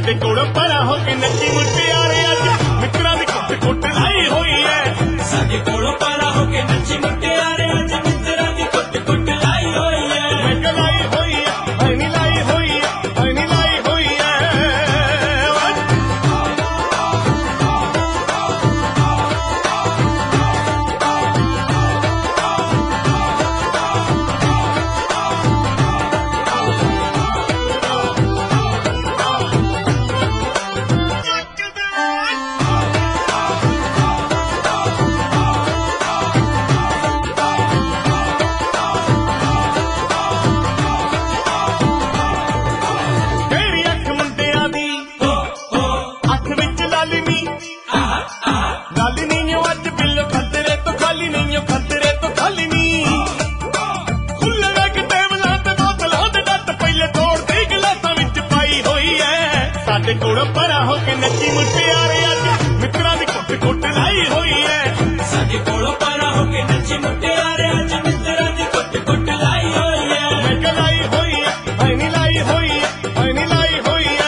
ਸਾਡੇ ਕੋਲ ਪਰਾ ਹੋ ਕੇ ਨੱਚੀ ਮੁਟਿਆਰੇ ਅੱਜ ਮਿੱਤਰਾਂ ਦੀ ਕੁੱਟ ਕੁੱਟ ਲਾਈ ਹੋਈ ਐ ਸਾਡੇ ਕੋਲ ਪਰਾ ਹੋ ਕੇ ਨੱਚੀ ਮੁਟਿਆਰੇ ਅੱਜ ਮਿੱਤਰਾਂ ਦੀ ਕੁੱਟ ਕੁੱਟ ਲਾਈ ਹੋਈ ਐ ਮੈਂ ਕਿਹਾ ਲਾਈ ਹੋਈ ਐ ਐ ਨੀ ਲਾਈ ਹੋਈ ਐ ਐ ਨੀ ਲਾਈ ਹੋਈ ਐ ਸਾਡੇ ਕੋਲ ਪਰਾ ਹੋ ਕੇ ਨੱਚੀ ਮੁਟਿਆਰੇ ਅੱਜ ਮਿੱਤਰਾਂ ਦੀ ਕੁੱਟ ਕੁੱਟ ਲਾਈ ਹੋਈ ਐ ਸਾਡੇ ਕੋਲ ਪਰਾ ਹੋ ਕੇ ਨੱਚੀ ਮੁਟਿਆਰੇ ਅੱਜ ਮਿੱਤਰਾਂ ਦੀ ਕੁੱਟ ਕੁੱਟ ਲਾਈ ਹੋਈ ਐ ਮੈਂ ਕਿਹਾ ਲਾਈ ਹੋਈ ਐ ਐ ਨੀ ਲਾਈ ਹੋਈ ਐ ਐ ਨੀ ਲਾਈ ਹੋਈ ਐ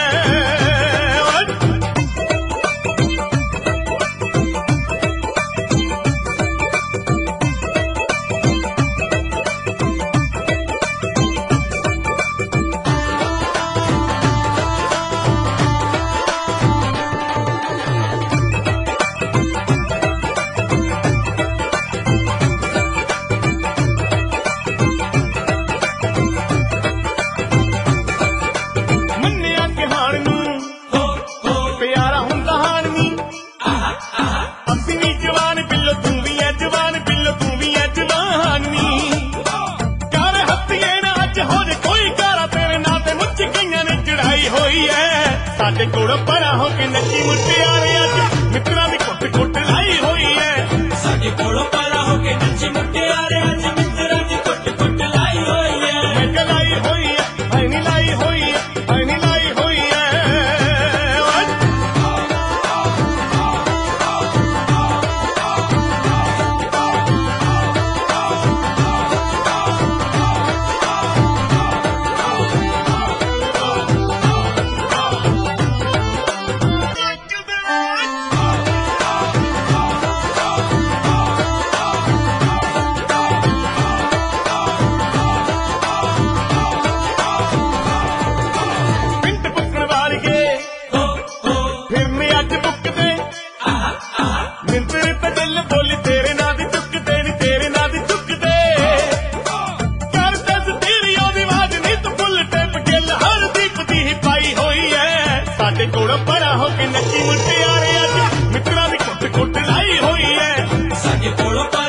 ਸਾਡੇ ਕੋਲ ਪਰਾ ਹੋ ਕੇ ਨੱਚੀ ਮੁਟਿਆਰੇ ਅੱਜ ਮਿੱਤਰਾਂ ਦੀ ਕੁੱਟ ਕੁੱਟ ਲਾਈ ਹੋਈ ਐ ਸਾਡੇ ਕੋਲ ਪਰਾ ਹੋ ਕੇ ਨੱਚੀ ਮੁਟਿਆਰੇ ਅੱਜ ਮਿੱਤਰਾਂ ਦੀ ਕੁੱਟ ਕੁੱਟ ਲਾਈ ਹੋਈ ਐ ਮੈਂ ਕਿਹਾ ਲਾਈ ਹੋਈ ਐ ਐ ਨੀ ਲਾਈ ਹੋਈ ਐ ਐ ਨੀ ਲਾਈ ਹੋਈ ਐ ਸਾਡੇ ਕੋਲ ਪਰਾ ਹੋ ਕੇ ਨੱਚੀ ਮੁਟਿਆਰੇ ਅੱਜ ਮਿੱਤਰਾਂ ਦੀ ਕੁੱਟ ਕੁੱਟ ਲਾਈ ਹੋਈ ਐ ਸਾਡੇ ਕੋਲ